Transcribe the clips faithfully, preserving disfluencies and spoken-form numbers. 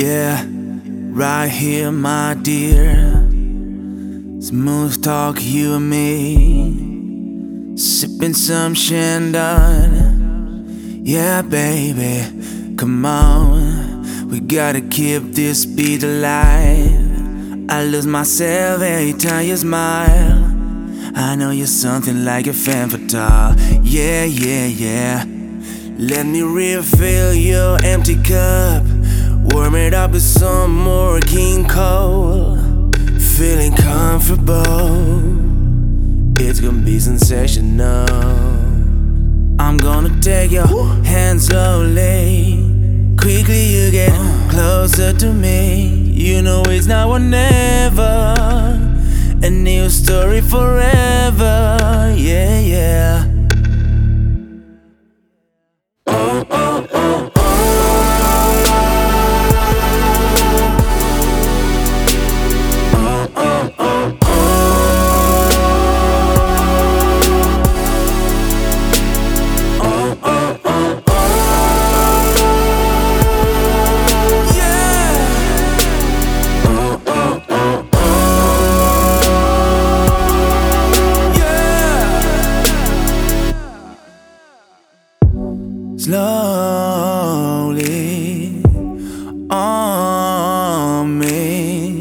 Yeah, right here, my dear. Smooth talk, you and me, sipping some Shandon. Yeah, baby, come on, we gotta keep this beat alive. I lose myself every time you smile. I know you're something like a femme fatale. Yeah, yeah, yeah. Let me refill your empty cup, warm it up with some more King Cole. Feeling comfortable, it's gonna be sensational. I'm gonna take your hand slowly. Quickly you get closer to me. You know it's now or never. A new story forever. Yeah, yeah. Oh, oh, oh, oh. Oh, oh, oh, oh. Oh, oh, oh, oh. Yeah. Oh, oh, oh, oh. Slowly on me,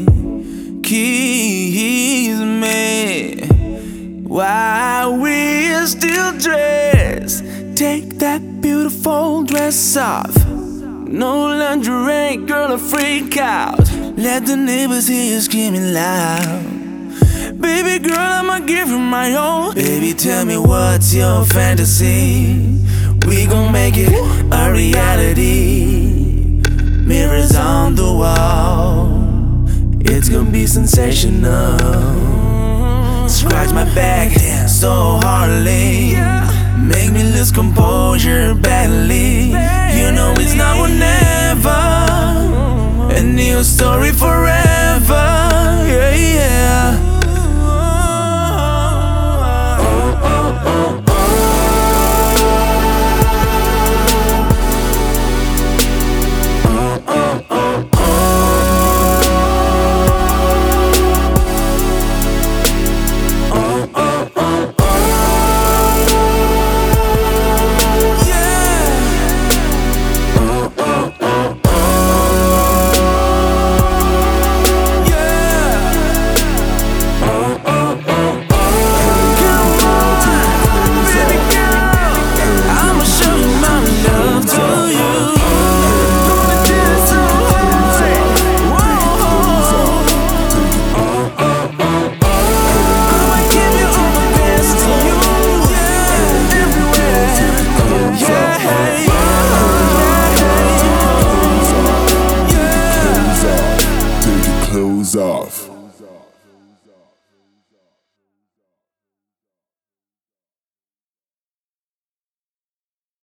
kiss me while we're still dressed. Take that beautiful dress off. No lingerie, girl, I freak out. Let the neighbors hear you screaming loud. Baby girl, I'ma give you my all. Baby, tell me what's your fantasy. We gon' make it a reality. Mirrors on the wall, it's gonna be sensational. Scratch my back so hardly, make me lose composure badly.